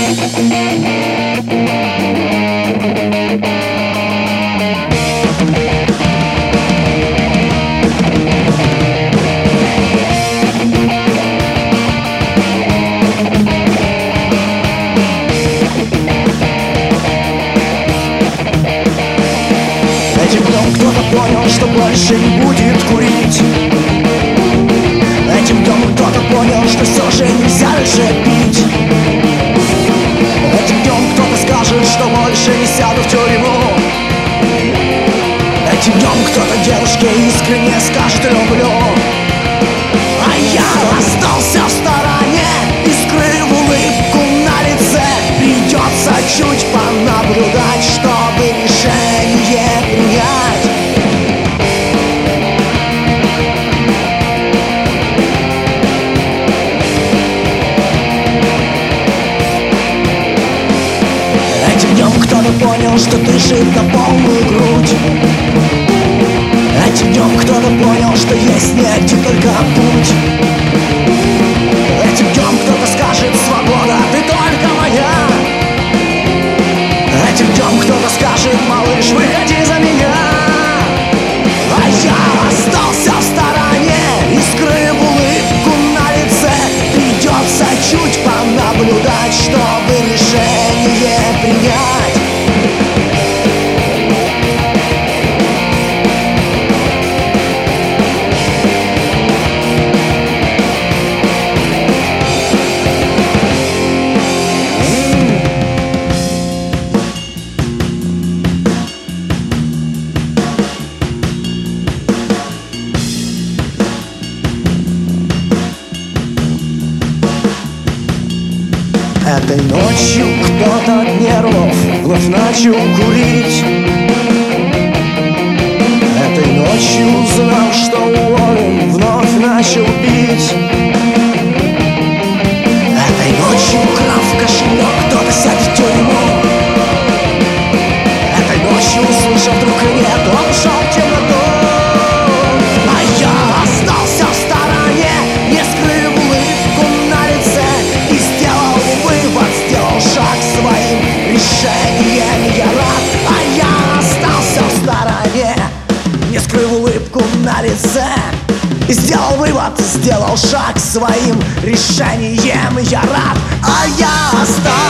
Этим днем кто-то понял, что больше не будет курить. Этим днем кто-то понял, что все же нельзя дальше пить. Этим днем кто-то скажет, что больше не сяду в тюрьму. Этим днем кто-то девушке искренне скажет «люблю». А я остался в стороне и скрыв улыбку на лице. Придется чуть понаблюдать, чтобы решение принять. Этим днем кто-то понял, что дышит на полную грудь. Этим днем кто-то понял, что есть не один только путь. Этим днем кто-то скажет «свобода, ты только моя». Этим днем кто-то скажет «малыш, выходи за меня». А я остался в стороне и скрыв улыбку на лице. Придется чуть понаблюдать, чтобы решение принять. Этой ночью кто-то от нервов вновь начал курить. Этой ночью узнал, что уволен, вновь начал пить. Этой ночью, украв кошелек, кто-то сядет в тюрьму. Этой ночью, услышав вдруг нет, он ушел в темноту. А я остался в стороне, не скрыв улыбку на лице, и сделал вывод, сделал шаг своим решением. Я рад, а я остался в стороне, не скрыв улыбку на лице, и сделал вывод, сделал шаг своим решением. Я рад, а я остался